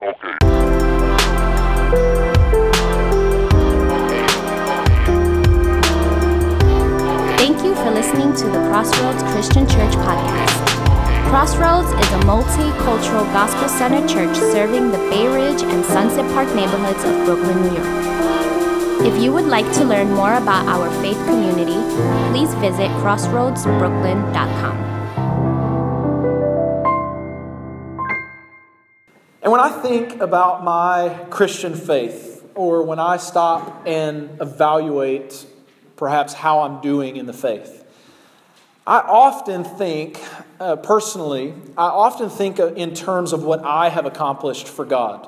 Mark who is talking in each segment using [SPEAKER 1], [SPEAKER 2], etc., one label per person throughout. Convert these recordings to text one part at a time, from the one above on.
[SPEAKER 1] Thank you for listening to the Crossroads Christian Church podcast. Crossroads is a multicultural gospel-centered church serving the Bay Ridge and Sunset Park neighborhoods of Brooklyn, New York. If you would like to learn more about our faith community, please visit crossroadsbrooklyn.com.
[SPEAKER 2] And when I think about my Christian faith, or when I stop and evaluate perhaps how I'm doing in the faith, I often think, personally, in terms of what I have accomplished for God,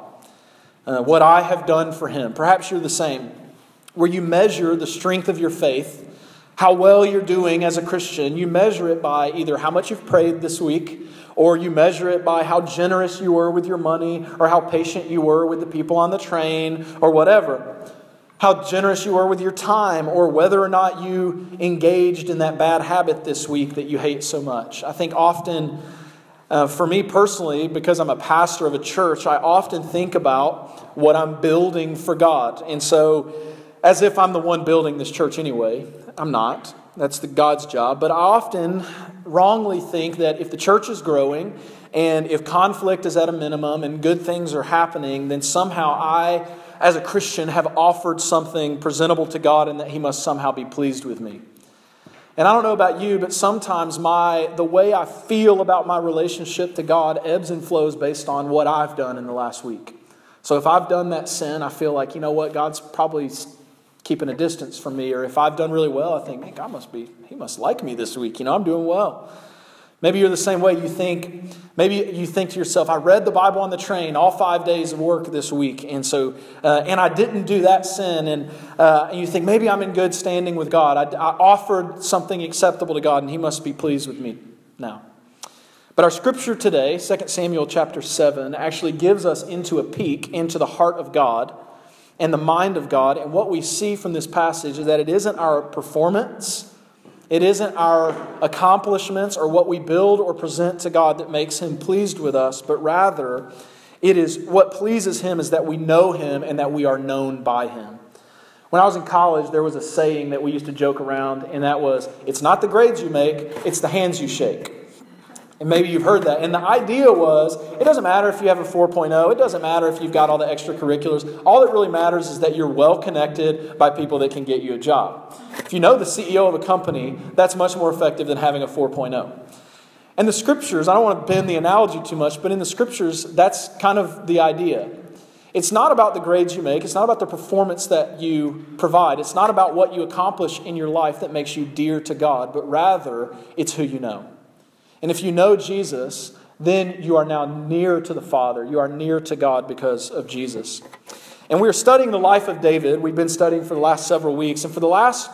[SPEAKER 2] what I have done for Him. Perhaps you're the same, where you measure the strength of your faith, how well you're doing as a Christian. You measure it by either how much you've prayed this week, or you measure it by how generous you were with your money, or how patient you were with the people on the train, or whatever. How generous you were with your time, or whether or not you engaged in that bad habit this week that you hate so much. I think often, for me personally, because I'm a pastor of a church, I often think about what I'm building for God. And so, as if I'm the one building this church anyway, I'm not. That's God's job. But I often wrongly think that if the church is growing, and if conflict is at a minimum, and good things are happening, then somehow I, as a Christian, have offered something presentable to God and that He must somehow be pleased with me. And I don't know about you, but sometimes the way I feel about my relationship to God ebbs and flows based on what I've done in the last week. So if I've done that sin, I feel like, you know what, God's probably keeping a distance from me. Or if I've done really well, I think, man, He must like me this week. I'm doing well. Maybe you're the same way. Maybe you think to yourself, I read the Bible on the train all 5 days of work this week, and I didn't do that sin, and you think maybe I'm in good standing with God. I offered something acceptable to God, and He must be pleased with me now. But our scripture today, 2 Samuel chapter 7, actually gives us a peek into the heart of God and the mind of God. And what we see from this passage is that it isn't our performance, it isn't our accomplishments or what we build or present to God that makes Him pleased with us, but rather it is what pleases Him is that we know Him and that we are known by Him. When I was in college, there was a saying that we used to joke around, and that was, it's not the grades you make, it's the hands you shake. And maybe you've heard that. And the idea was, it doesn't matter if you have a 4.0. It doesn't matter if you've got all the extracurriculars. All that really matters is that you're well connected by people that can get you a job. If you know the CEO of a company, that's much more effective than having a 4.0. And the scriptures, I don't want to bend the analogy too much, but in the scriptures, that's kind of the idea. It's not about the grades you make. It's not about the performance that you provide. It's not about what you accomplish in your life that makes you dear to God, but rather it's who you know. And if you know Jesus, then you are now near to the Father. You are near to God because of Jesus. And we are studying the life of David. We've been studying for the last several weeks. And for the last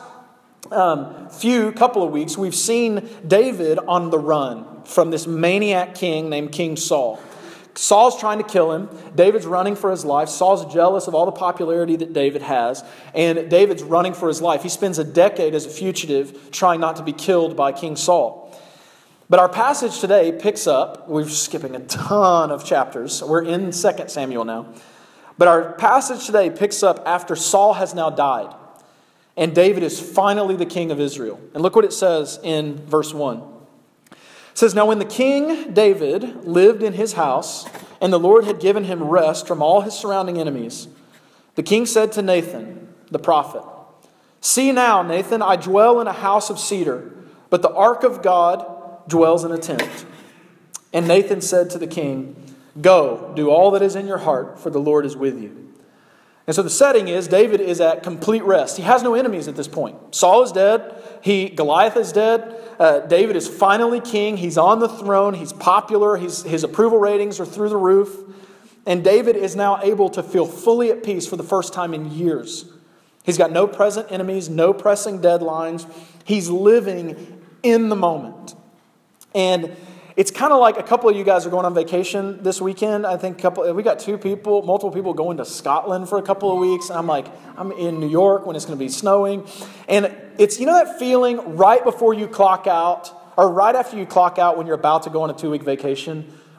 [SPEAKER 2] couple of weeks, we've seen David on the run from this maniac king named King Saul. Saul's trying to kill him. David's running for his life. Saul's jealous of all the popularity that David has. And David's running for his life. He spends a decade as a fugitive trying not to be killed by King Saul. But our passage today picks up, we're skipping a ton of chapters. We're in 2 Samuel now. But our passage today picks up after Saul has now died. And David is finally the king of Israel. And look what it says in verse 1. It says, Now when the king David lived in his house, and the Lord had given him rest from all his surrounding enemies, the king said to Nathan, the prophet, See now, Nathan, I dwell in a house of cedar, but the ark of God dwells in a tent. And Nathan said to the king, Go, do all that is in your heart, for the Lord is with you. And so the setting is, David is at complete rest. He has no enemies at this point. Saul is dead. Goliath is dead. David is finally king. He's on the throne. He's popular. His approval ratings are through the roof. And David is now able to feel fully at peace for the first time in years. He's got no present enemies, no pressing deadlines. He's living in the moment. And it's kind of like a couple of you guys are going on vacation this weekend. I think we got multiple people going to Scotland for a couple of weeks. And I'm in New York when it's going to be snowing. And it's, that feeling right before you clock out, or right after you clock out when you're about to go on a 2-week vacation,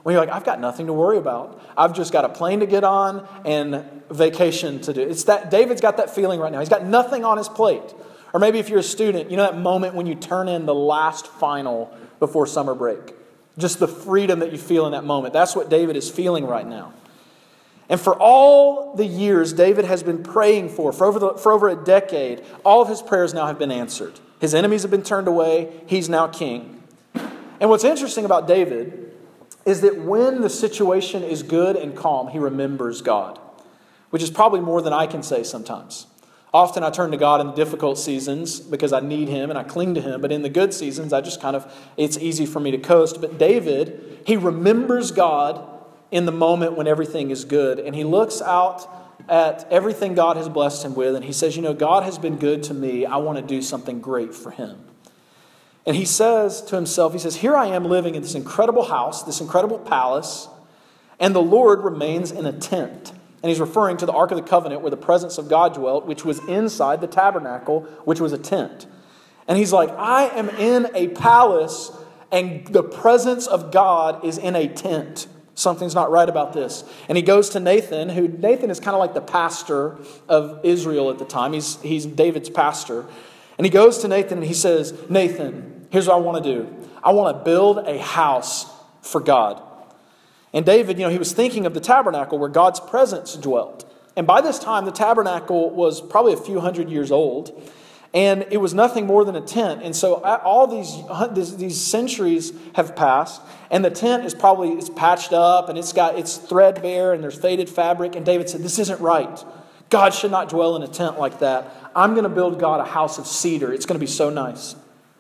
[SPEAKER 2] When you're like, I've got nothing to worry about. I've just got a plane to get on and vacation to do. It's that David's got that feeling right now. He's got nothing on his plate. Or maybe if you're a student, you know that moment when you turn in the last final before summer break. Just the freedom that you feel in that moment. That's what David is feeling right now. And for all the years David has been praying for over a decade, all of his prayers now have been answered. His enemies have been turned away. He's now king. And what's interesting about David is that when the situation is good and calm, he remembers God, which is probably more than I can say sometimes. Often I turn to God in the difficult seasons because I need Him and I cling to Him. But in the good seasons, it's easy for me to coast. But David, he remembers God in the moment when everything is good. And he looks out at everything God has blessed him with. And he says, God has been good to me. I want to do something great for Him. And he says to himself, here I am living in this incredible house, this incredible palace. And the Lord remains in a tent. And he's referring to the Ark of the Covenant where the presence of God dwelt, which was inside the tabernacle, which was a tent. And he's like, I am in a palace and the presence of God is in a tent. Something's not right about this. And he goes to Nathan is kind of like the pastor of Israel at the time. He's David's pastor. And he goes to Nathan and he says, Nathan, here's what I want to do. I want to build a house for God. And David, he was thinking of the tabernacle where God's presence dwelt. And by this time, the tabernacle was probably a few hundred years old. And it was nothing more than a tent. And so all these centuries have passed. And the tent is it's patched up and it's threadbare and there's faded fabric. And David said, this isn't right. God should not dwell in a tent like that. I'm going to build God a house of cedar. It's going to be so nice.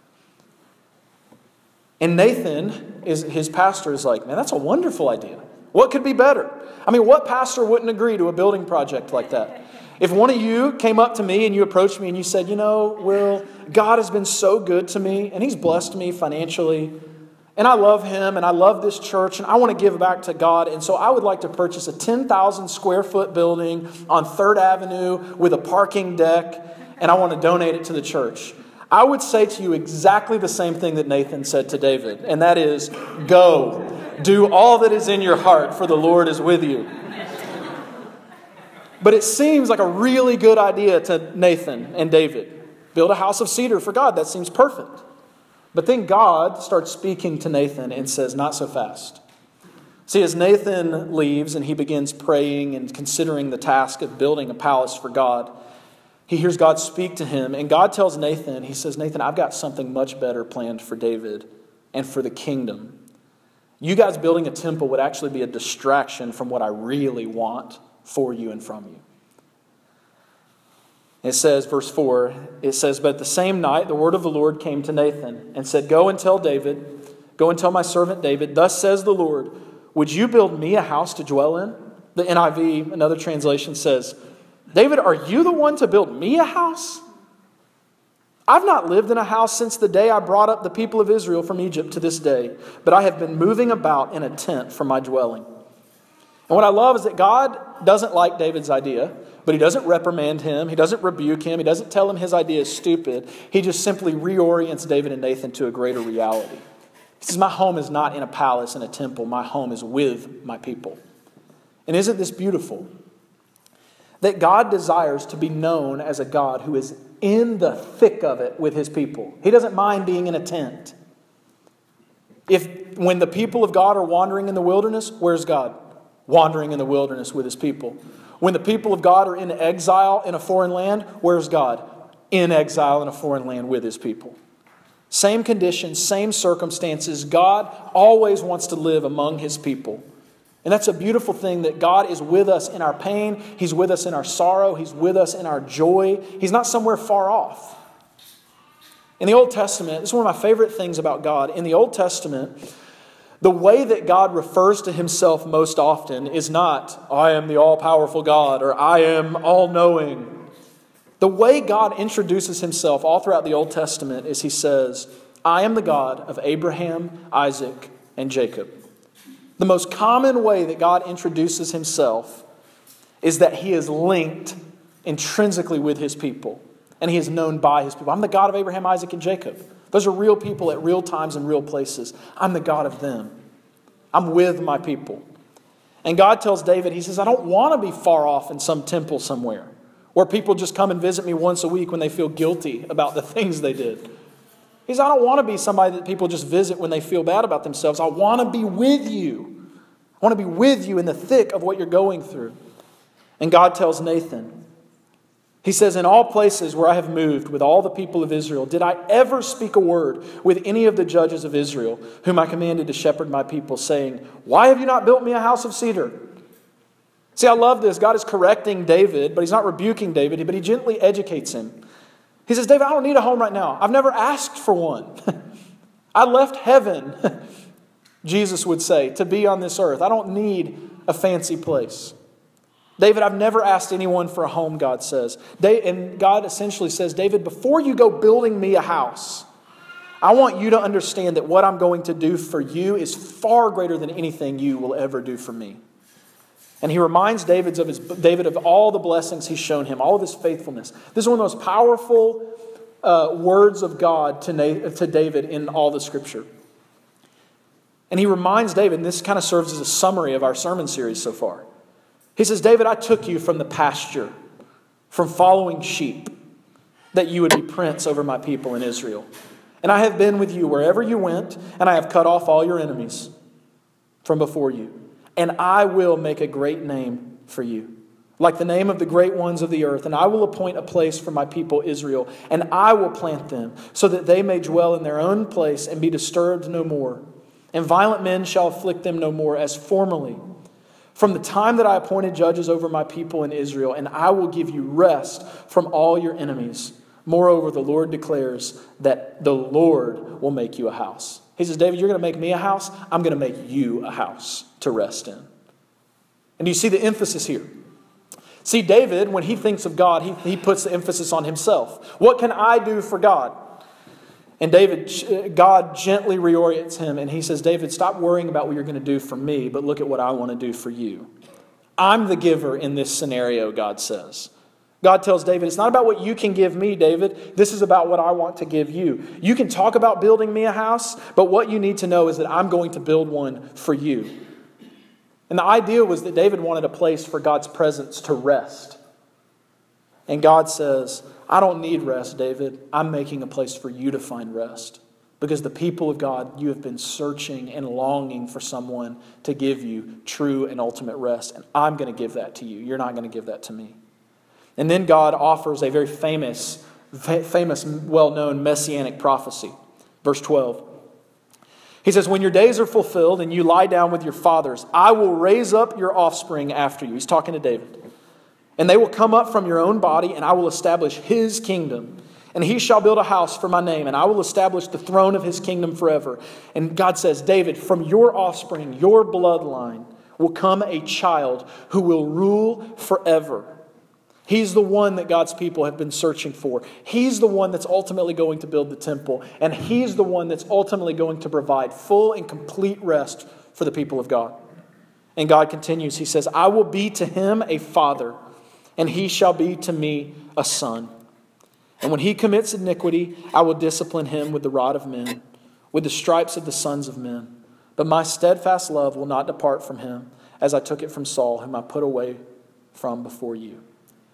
[SPEAKER 2] And Nathan, his pastor, is like, man, that's a wonderful idea. What could be better? What pastor wouldn't agree to a building project like that? If one of you came up to me and you approached me and you said, Will, God has been so good to me and He's blessed me financially and I love Him and I love this church and I want to give back to God. And so I would like to purchase a 10,000 square foot building on 3rd Avenue with a parking deck and I want to donate it to the church. I would say to you exactly the same thing that Nathan said to David, and that is, go, do all that is in your heart, for the Lord is with you. But it seems like a really good idea to Nathan and David. Build a house of cedar for God, that seems perfect. But then God starts speaking to Nathan and says, not so fast. See, as Nathan leaves and he begins praying and considering the task of building a palace for God, he hears God speak to him, and God tells Nathan, he says, Nathan, I've got something much better planned for David and for the kingdom. You guys building a temple would actually be a distraction from what I really want for you and from you. It says, verse 4, it says, but the same night the word of the Lord came to Nathan and said, go and tell my servant David, thus says the Lord, would you build me a house to dwell in? The NIV, another translation, says, David, are you the one to build me a house? I've not lived in a house since the day I brought up the people of Israel from Egypt to this day, but I have been moving about in a tent for my dwelling. And what I love is that God doesn't like David's idea, but He doesn't reprimand him, He doesn't rebuke him, He doesn't tell him his idea is stupid. He just simply reorients David and Nathan to a greater reality. He says, my home is not in a palace, in a temple. My home is with my people. And isn't this beautiful? That God desires to be known as a God who is in the thick of it with His people. He doesn't mind being in a tent. When the people of God are wandering in the wilderness, where's God? Wandering in the wilderness with His people. When the people of God are in exile in a foreign land, where's God? In exile in a foreign land with His people. Same conditions, same circumstances. God always wants to live among His people. And that's a beautiful thing, that God is with us in our pain. He's with us in our sorrow. He's with us in our joy. He's not somewhere far off. In the Old Testament, this is one of my favorite things about God. In the Old Testament, the way that God refers to Himself most often is not, I am the all-powerful God, or I am all-knowing. The way God introduces Himself all throughout the Old Testament is He says, I am the God of Abraham, Isaac, and Jacob. The most common way that God introduces Himself is that He is linked intrinsically with His people. And He is known by His people. I'm the God of Abraham, Isaac, and Jacob. Those are real people at real times and real places. I'm the God of them. I'm with my people. And God tells David, he says, I don't want to be far off in some temple somewhere where people just come and visit me once a week when they feel guilty about the things they did. He says, I don't want to be somebody that people just visit when they feel bad about themselves. I want to be with you. I want to be with you in the thick of what you're going through. And God tells Nathan, he says, in all places where I have moved with all the people of Israel, did I ever speak a word with any of the judges of Israel, whom I commanded to shepherd my people, saying, why have you not built me a house of cedar? See, I love this. God is correcting David, but he's not rebuking David, but he gently educates him. He says, David, I don't need a home right now. I've never asked for one. I left heaven, Jesus would say, to be on this earth. I don't need a fancy place. David, I've never asked anyone for a home, God says. And God essentially says, David, before you go building me a house, I want you to understand that what I'm going to do for you is far greater than anything you will ever do for me. And he reminds David of all the blessings he's shown him, all of his faithfulness. This is one of the most powerful words of God to David in all the Scripture. And he reminds David, and this kind of serves as a summary of our sermon series so far. He says, David, I took you from the pasture, from following sheep, that you would be prince over my people in Israel. And I have been with you wherever you went, and I have cut off all your enemies from before you. And I will make a great name for you, like the name of the great ones of the earth. And I will appoint a place for my people Israel, and I will plant them, so that they may dwell in their own place and be disturbed no more. And violent men shall afflict them no more as formerly, from the time that I appointed judges over my people in Israel, and I will give you rest from all your enemies. Moreover, the Lord declares that the Lord will make you a house. He says, David, you're going to make me a house. I'm going to make you a house to rest in. And do you see the emphasis here? See, David, when he thinks of God, he puts the emphasis on himself. What can I do for God? And God gently reorients him, and he says, David, stop worrying about what you're going to do for me, but look at what I want to do for you. I'm the giver in this scenario, God says. God tells David, it's not about what you can give me, David. This is about what I want to give you. You can talk about building me a house, but what you need to know is that I'm going to build one for you. And the idea was that David wanted a place for God's presence to rest. And God says, I don't need rest, David. I'm making a place for you to find rest. Because the people of God, you have been searching and longing for someone to give you true and ultimate rest. And I'm going to give that to you. You're not going to give that to me. And then God offers a very famous, well-known messianic prophecy. Verse 12. He says, when your days are fulfilled and you lie down with your fathers, I will raise up your offspring after you. He's talking to David. And they will come up from your own body, and I will establish his kingdom. And he shall build a house for my name, and I will establish the throne of his kingdom forever. And God says, David, from your offspring, your bloodline, will come a child who will rule forever. He's the one that God's people have been searching for. He's the one that's ultimately going to build the temple. And he's the one that's ultimately going to provide full and complete rest for the people of God. And God continues, he says, I will be to him a father, and he shall be to me a son. And when he commits iniquity, I will discipline him with the rod of men, with the stripes of the sons of men. But my steadfast love will not depart from him, as I took it from Saul, whom I put away from before you.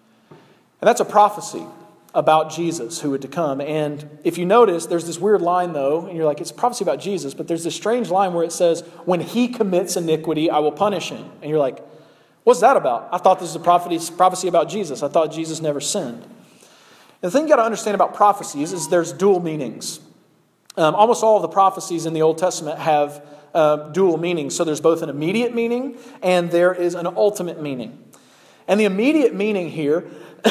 [SPEAKER 2] And that's a prophecy about Jesus who would to come. And if you notice, there's this weird line, though, and you're like, it's a prophecy about Jesus, but there's this strange line where it says, when he commits iniquity, I will punish him. And you're like, what's that about? I thought this was a prophecy about Jesus. I thought Jesus never sinned. And the thing you got to understand about prophecies is there's dual meanings. Almost all of the prophecies in the Old Testament have dual meanings. So there's both an immediate meaning and there is an ultimate meaning. And the immediate meaning here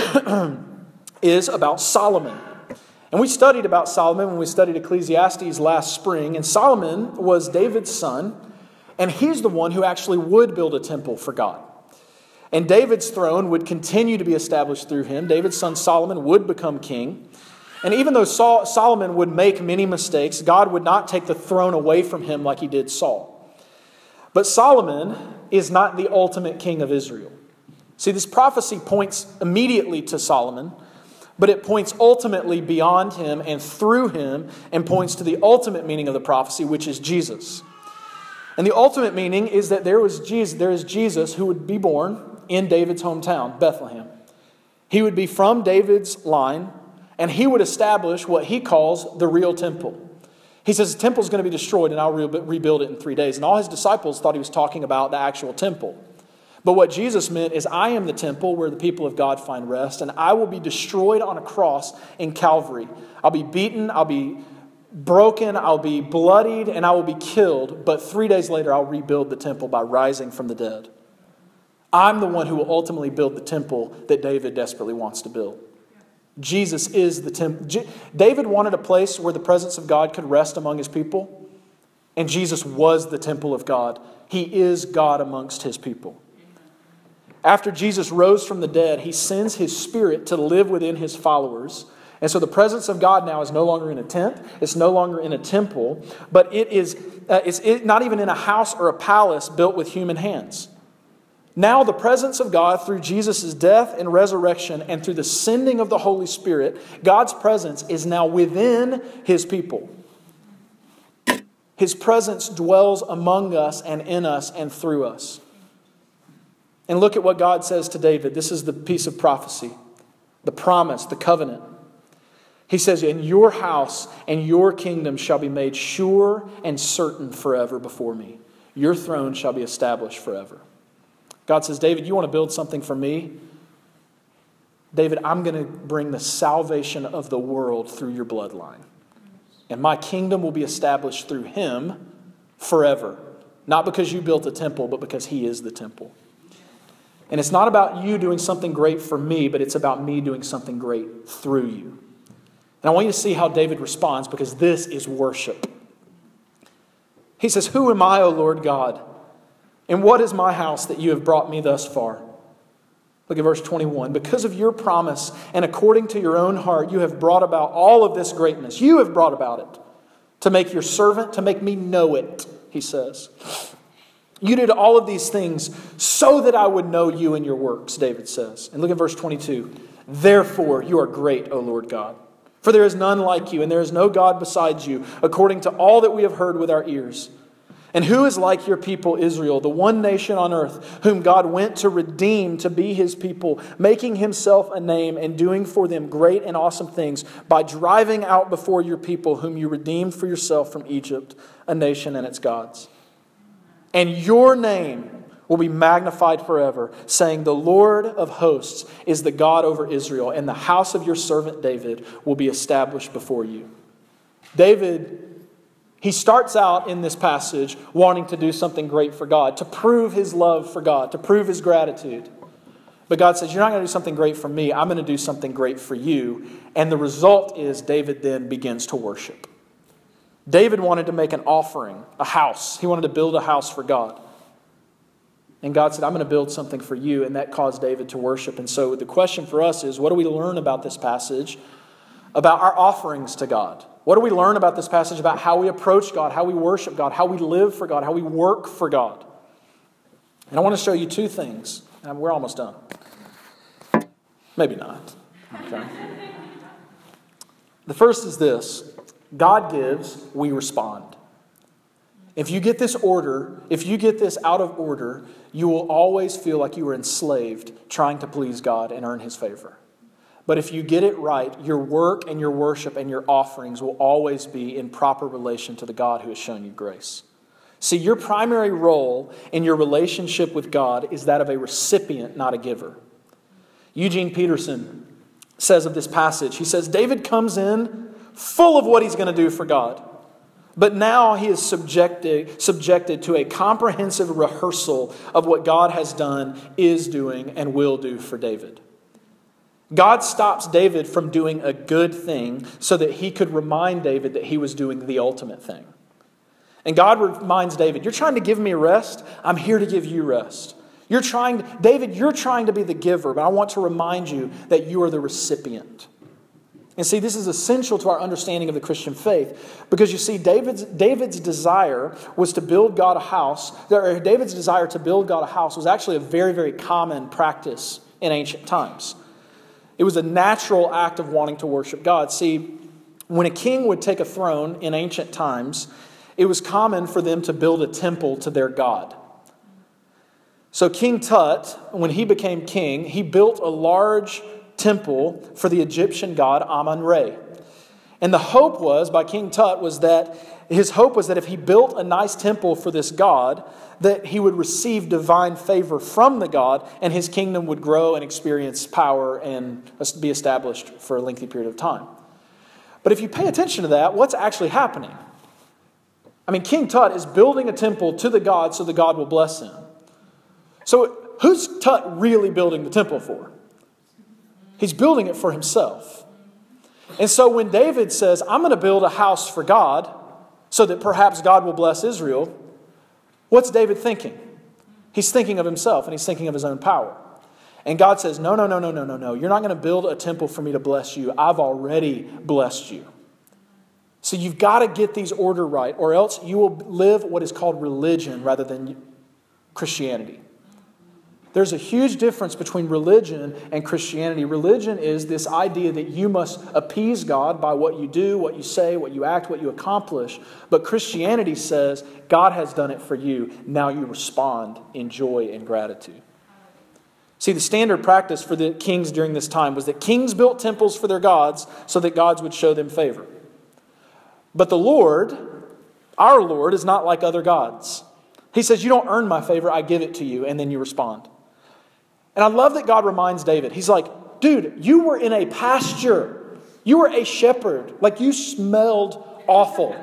[SPEAKER 2] is about Solomon. And we studied about Solomon when we studied Ecclesiastes last spring. And Solomon was David's son. And he's the one who actually would build a temple for God. And David's throne would continue to be established through him. David's son Solomon would become king. And even though Solomon would make many mistakes, God would not take the throne away from him like he did Saul. But Solomon is not the ultimate king of Israel. See, this prophecy points immediately to Solomon, but it points ultimately beyond him and through him and points to the ultimate meaning of the prophecy, which is Jesus. And the ultimate meaning is that there is Jesus who would be born in David's hometown, Bethlehem. He would be from David's line, and he would establish what he calls the real temple. He says the temple is going to be destroyed and I'll rebuild it in 3 days. And all his disciples thought he was talking about the actual temple. But what Jesus meant is, I am the temple where the people of God find rest, and I will be destroyed on a cross in Calvary. I'll be beaten, I'll be broken, I'll be bloodied, and I will be killed. But 3 days later, I'll rebuild the temple by rising from the dead. I'm the one who will ultimately build the temple that David desperately wants to build. Jesus is the temple. David wanted a place where the presence of God could rest among his people, and Jesus was the temple of God. He is God amongst his people. After Jesus rose from the dead, he sends his Spirit to live within his followers. And so the presence of God now is no longer in a tent. It's no longer in a temple. But it's not even in a house or a palace built with human hands. Now the presence of God through Jesus' death and resurrection and through the sending of the Holy Spirit, God's presence is now within his people. His presence dwells among us and in us and through us. And look at what God says to David. This is the piece of prophecy, the promise, the covenant. He says, "In your house and your kingdom shall be made sure and certain forever before me. Your throne shall be established forever." God says, David, you want to build something for me? David, I'm going to bring the salvation of the world through your bloodline. And my kingdom will be established through him forever. Not because you built a temple, but because he is the temple. And it's not about you doing something great for me, but it's about me doing something great through you. And I want you to see how David responds, because this is worship. He says, "Who am I, O Lord God? And what is my house that you have brought me thus far?" Look at verse 21. "Because of your promise and according to your own heart, you have brought about all of this greatness. You have brought about it to make your servant, to make me know it," he says. "You did all of these things so that I would know you and your works," David says. And look at verse 22. "Therefore you are great, O Lord God. For there is none like you, and there is no God besides you, according to all that we have heard with our ears. And who is like your people Israel, the one nation on earth, whom God went to redeem to be his people, making himself a name and doing for them great and awesome things by driving out before your people, whom you redeemed for yourself from Egypt, a nation and its gods. And your name will be magnified forever, saying, the Lord of hosts is the God over Israel, and the house of your servant David will be established before you." David, he starts out in this passage wanting to do something great for God, to prove his love for God, to prove his gratitude. But God says, you're not going to do something great for me, I'm going to do something great for you. And the result is David then begins to worship. David wanted to make an offering, a house. He wanted to build a house for God. And God said, I'm going to build something for you. And that caused David to worship. And so the question for us is, what do we learn about this passage about our offerings to God? What do we learn about this passage about how we approach God, how we worship God, how we live for God, how we work for God? And I want to show you two things. And we're almost done. Maybe not. Okay. The first is this. God gives, we respond. If you get this order, if you get this out of order, you will always feel like you are enslaved trying to please God and earn his favor. But if you get it right, your work and your worship and your offerings will always be in proper relation to the God who has shown you grace. See, your primary role in your relationship with God is that of a recipient, not a giver. Eugene Peterson says of this passage, he says, David comes in full of what he's going to do for God. But now he is subjected to a comprehensive rehearsal of what God has done, is doing, and will do for David. God stops David from doing a good thing so that he could remind David that he was doing the ultimate thing. And God reminds David, you're trying to give me rest? I'm here to give you rest. David, you're trying to be the giver, but I want to remind you that you are the recipient. And see, this is essential to our understanding of the Christian faith. Because you see, David's desire was to build God a house. David's desire to build God a house was actually a very, very common practice in ancient times. It was a natural act of wanting to worship God. See, when a king would take a throne in ancient times, it was common for them to build a temple to their god. So King Tut, when he became king, he built a large temple for the Egyptian god Amun-Re. And the hope was, by King Tut, his hope was that if he built a nice temple for this god, that he would receive divine favor from the god, and his kingdom would grow and experience power and be established for a lengthy period of time. But if you pay attention to that, what's actually happening? I mean, King Tut is building a temple to the god so the god will bless him. So who's Tut really building the temple for? He's building it for himself. And so when David says, I'm going to build a house for God so that perhaps God will bless Israel, what's David thinking? He's thinking of himself and he's thinking of his own power. And God says, no. You're not going to build a temple for me to bless you. I've already blessed you. So you've got to get these order right, or else you will live what is called religion rather than Christianity. There's a huge difference between religion and Christianity. Religion is this idea that you must appease God by what you do, what you say, what you act, what you accomplish. But Christianity says God has done it for you. Now you respond in joy and gratitude. See, the standard practice for the kings during this time was that kings built temples for their gods so that gods would show them favor. But the Lord, our Lord, is not like other gods. He says, you don't earn my favor, I give it to you, and then you respond. And I love that God reminds David. He's like, dude, you were in a pasture. You were a shepherd. Like, you smelled awful.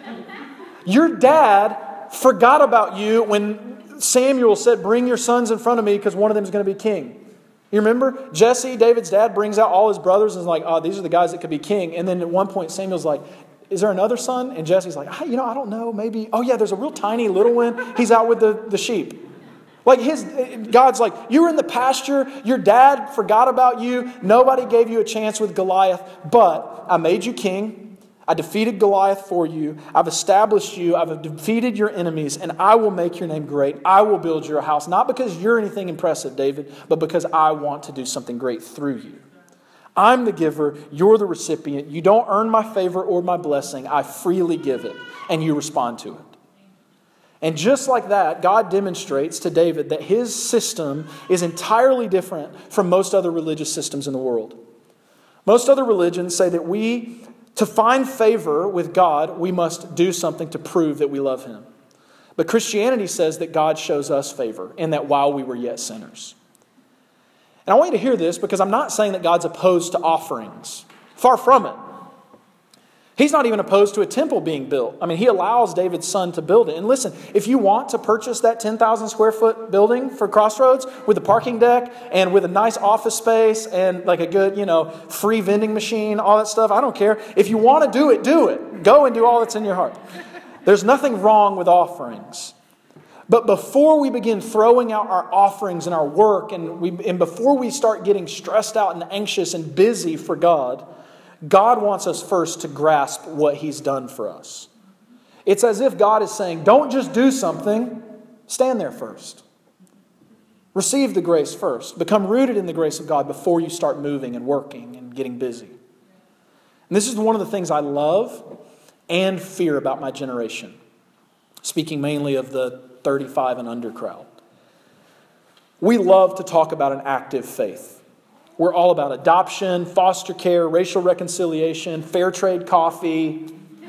[SPEAKER 2] Your dad forgot about you when Samuel said, bring your sons in front of me because one of them is going to be king. You remember? Jesse, David's dad, brings out all his brothers and is like, oh, these are the guys that could be king. And then at one point, Samuel's like, is there another son? And Jesse's like, I don't know, maybe. Oh yeah, there's a real tiny little one. He's out with the sheep. Like God's like, you were in the pasture. Your dad forgot about you. Nobody gave you a chance with Goliath. But I made you king. I defeated Goliath for you. I've established you. I've defeated your enemies. And I will make your name great. I will build your house. Not because you're anything impressive, David, but because I want to do something great through you. I'm the giver. You're the recipient. You don't earn my favor or my blessing. I freely give it. And you respond to it. And just like that, God demonstrates to David that his system is entirely different from most other religious systems in the world. Most other religions say that to find favor with God, we must do something to prove that we love Him. But Christianity says that God shows us favor, and that while we were yet sinners. And I want you to hear this, because I'm not saying that God's opposed to offerings. Far from it. He's not even opposed to a temple being built. I mean, He allows David's son to build it. And listen, if you want to purchase that 10,000 square foot building for Crossroads with a parking deck and with a nice office space and like a good, free vending machine, all that stuff, I don't care. If you want to do it, do it. Go and do all that's in your heart. There's nothing wrong with offerings. But before we begin throwing out our offerings and our work, and before we start getting stressed out and anxious and busy for God, God wants us first to grasp what He's done for us. It's as if God is saying, don't just do something, stand there first. Receive the grace first. Become rooted in the grace of God before you start moving and working and getting busy. And this is one of the things I love and fear about my generation. Speaking mainly of the 35 and under crowd. We love to talk about an active faith. We're all about adoption, foster care, racial reconciliation, fair trade coffee.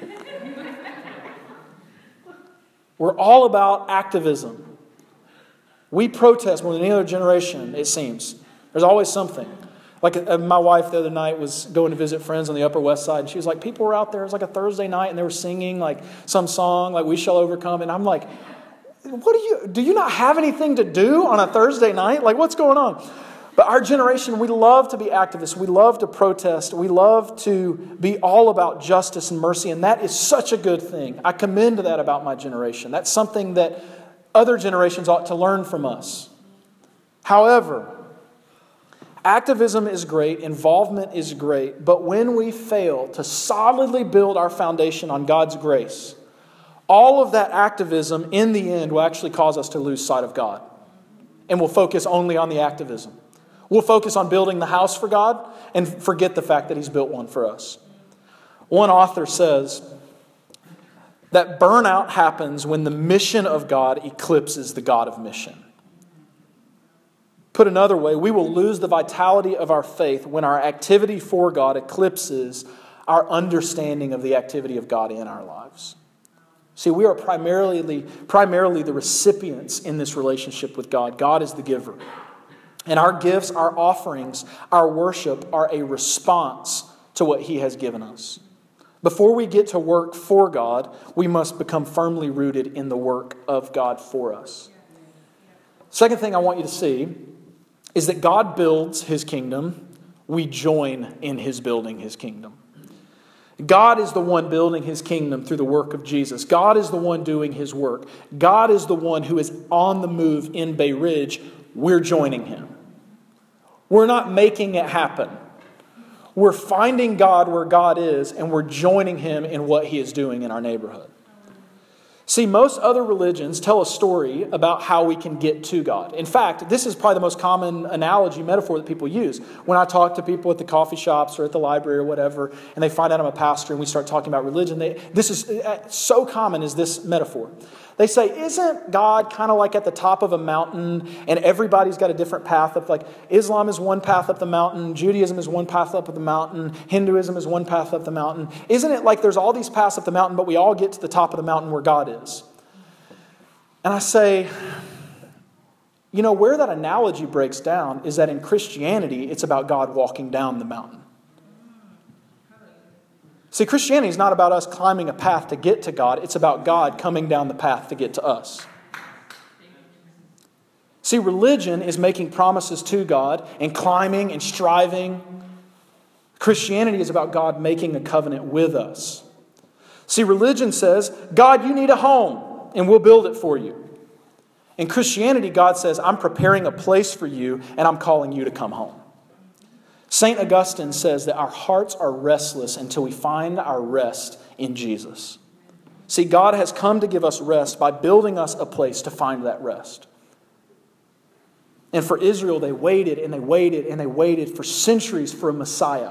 [SPEAKER 2] We're all about activism. We protest more than any other generation, it seems. There's always something. Like my wife the other night was going to visit friends on the Upper West Side, and she was like, people were out there, it was like a Thursday night, and they were singing like some song, like We Shall Overcome. And I'm like, do you not have anything to do on a Thursday night? Like, what's going on? But our generation, we love to be activists. We love to protest. We love to be all about justice and mercy. And that is such a good thing. I commend that about my generation. That's something that other generations ought to learn from us. However, activism is great. Involvement is great. But when we fail to solidly build our foundation on God's grace, all of that activism in the end will actually cause us to lose sight of God. And we'll focus only on the activism. We'll focus on building the house for God and forget the fact that He's built one for us. One author says, that burnout happens when the mission of God eclipses the God of mission. Put another way, we will lose the vitality of our faith when our activity for God eclipses our understanding of the activity of God in our lives. See, we are primarily the recipients in this relationship with God. God is the giver. And our gifts, our offerings, our worship are a response to what He has given us. Before we get to work for God, we must become firmly rooted in the work of God for us. Second thing I want you to see is that God builds His kingdom. We join in His building His kingdom. God is the one building His kingdom through the work of Jesus. God is the one doing His work. God is the one who is on the move in Bay Ridge. We're joining Him. We're not making it happen. We're finding God where God is, and we're joining Him in what He is doing in our neighborhood. See, most other religions tell a story about how we can get to God. In fact, this is probably the most common analogy, metaphor that people use. When I talk to people at the coffee shops or at the library or whatever, and they find out I'm a pastor and we start talking about religion, this is so common is this metaphor. They say, isn't God kind of like at the top of a mountain and everybody's got a different path up? Like Islam is one path up the mountain, Judaism is one path up the mountain, Hinduism is one path up the mountain. Isn't it like there's all these paths up the mountain, but we all get to the top of the mountain where God is? And I say, where that analogy breaks down is that in Christianity, it's about God walking down the mountain. See, Christianity is not about us climbing a path to get to God. It's about God coming down the path to get to us. See, religion is making promises to God and climbing and striving. Christianity is about God making a covenant with us. See, religion says, God, you need a home, and we'll build it for you. In Christianity, God says, I'm preparing a place for you, and I'm calling you to come home. St. Augustine says that our hearts are restless until we find our rest in Jesus. See, God has come to give us rest by building us a place to find that rest. And for Israel, they waited and they waited and they waited for centuries for a Messiah.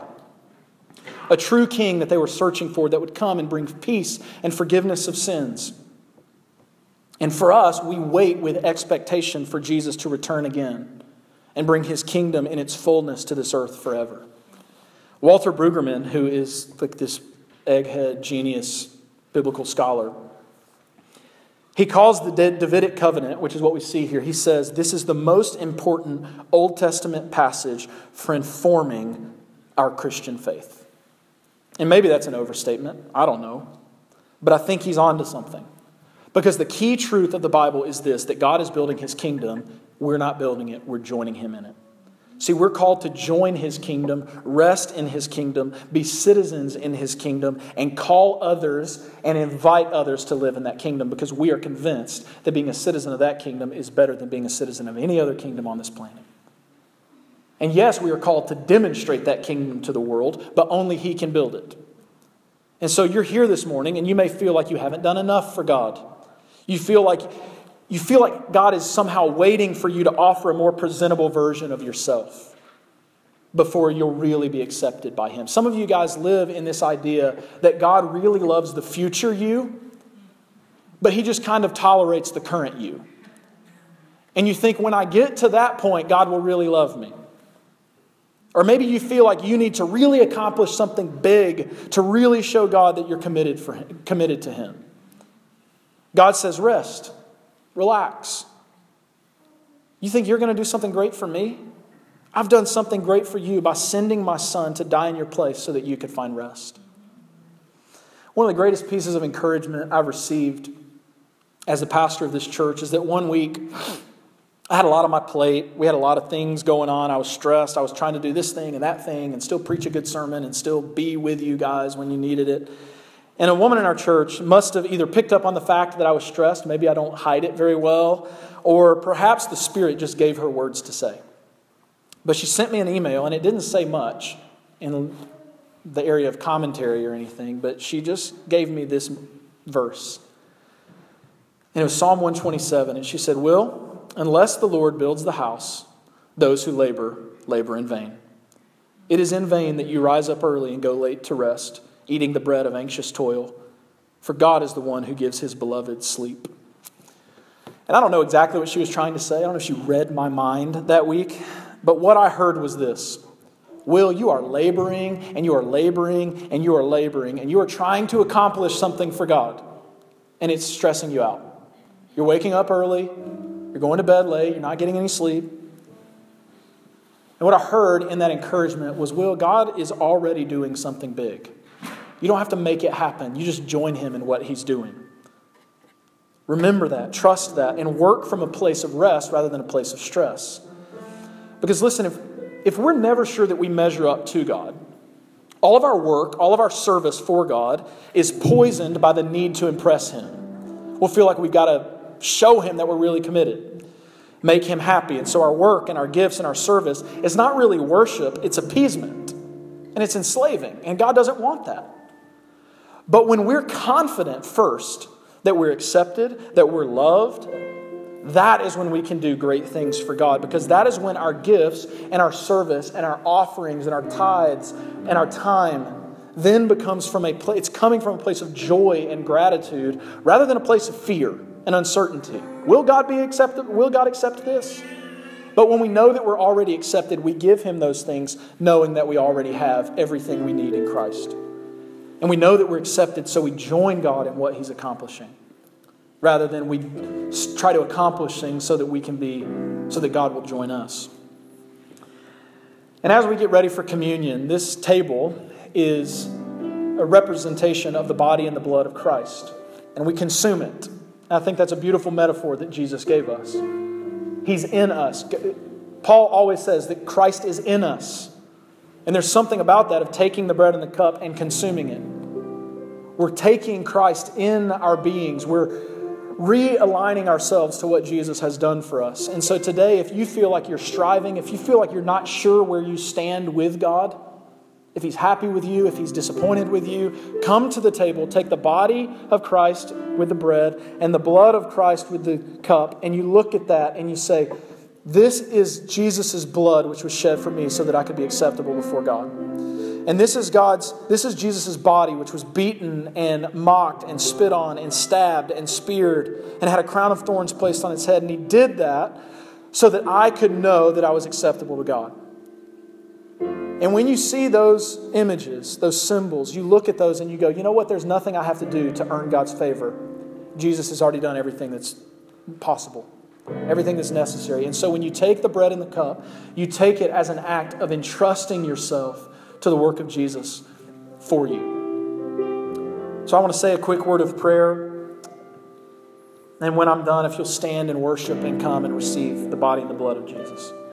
[SPEAKER 2] A true king that they were searching for that would come and bring peace and forgiveness of sins. And for us, we wait with expectation for Jesus to return again and bring His kingdom in its fullness to this earth forever. Walter Brueggemann, who is like this egghead genius biblical scholar, he calls the Davidic covenant, which is what we see here, he says, this is the most important Old Testament passage for informing our Christian faith. And maybe that's an overstatement. I don't know. But I think he's on to something. Because the key truth of the Bible is this, that God is building His kingdom. We're not building it. We're joining Him in it. See, we're called to join His kingdom, rest in His kingdom, be citizens in His kingdom, and call others and invite others to live in that kingdom because we are convinced that being a citizen of that kingdom is better than being a citizen of any other kingdom on this planet. And yes, we are called to demonstrate that kingdom to the world, but only He can build it. And so you're here this morning and you may feel like you haven't done enough for God. You feel like God is somehow waiting for you to offer a more presentable version of yourself before you'll really be accepted by Him. Some of you guys live in this idea that God really loves the future you, but He just kind of tolerates the current you. And you think, when I get to that point, God will really love me. Or maybe you feel like you need to really accomplish something big to really show God that you're committed to Him. God says, rest. Relax. You think you're going to do something great for me? I've done something great for you by sending my Son to die in your place so that you could find rest. One of the greatest pieces of encouragement I've received as a pastor of this church is that one week I had a lot on my plate. We had a lot of things going on. I was stressed. I was trying to do this thing and that thing and still preach a good sermon and still be with you guys when you needed it. And a woman in our church must have either picked up on the fact that I was stressed, maybe I don't hide it very well, or perhaps the Spirit just gave her words to say. But she sent me an email, and it didn't say much in the area of commentary or anything, but she just gave me this verse. And it was Psalm 127, and she said, Will, unless the Lord builds the house, those who labor in vain. It is in vain that you rise up early and go late to rest, eating the bread of anxious toil. for God is the one who gives his beloved sleep. And I don't know exactly what she was trying to say. I don't know if she read my mind that week. But what I heard was this. Will, you are laboring, and you are laboring, and you are laboring, and you are trying to accomplish something for God. And it's stressing you out. You're waking up early. You're going to bed late. You're not getting any sleep. And what I heard in that encouragement was, Will, God is already doing something big. You don't have to make it happen. You just join him in what he's doing. Remember that, trust that, and work from a place of rest rather than a place of stress. Because listen, if we're never sure that we measure up to God, all of our work, all of our service for God is poisoned by the need to impress him. We'll feel like we've got to show him that we're really committed, make him happy. And so our work and our gifts and our service is not really worship, it's appeasement. And it's enslaving. And God doesn't want that. But when we're confident first that we're accepted, that we're loved, that is when we can do great things for God. Because that is when our gifts and our service and our offerings and our tithes and our time then becomes from a place, it's coming from a place of joy and gratitude rather than a place of fear and uncertainty. Will God be accepted? Will God accept this? But when we know that we're already accepted, we give him those things knowing that we already have everything we need in Christ. And we know that we're accepted, so we join God in what he's accomplishing. Rather than we try to accomplish things so that God will join us. And as we get ready for communion, this table is a representation of the body and the blood of Christ. And we consume it. And I think that's a beautiful metaphor that Jesus gave us. He's in us. Paul always says that Christ is in us. And there's something about that of taking the bread and the cup and consuming it. We're taking Christ in our beings. We're realigning ourselves to what Jesus has done for us. And so today, if you feel like you're striving, if you feel like you're not sure where you stand with God, if he's happy with you, if he's disappointed with you, come to the table, take the body of Christ with the bread and the blood of Christ with the cup, and you look at that and you say, this is Jesus' blood which was shed for me so that I could be acceptable before God. And this is Jesus' body which was beaten and mocked and spit on and stabbed and speared and had a crown of thorns placed on its head. And he did that so that I could know that I was acceptable to God. And when you see those images, those symbols, you look at those and you go, you know what? There's nothing I have to do to earn God's favor. Jesus has already done everything that's possible. Everything that's necessary. And so when you take the bread and the cup, you take it as an act of entrusting yourself to the work of Jesus for you. So I want to say a quick word of prayer. And when I'm done, if you'll stand and worship and come and receive the body and the blood of Jesus.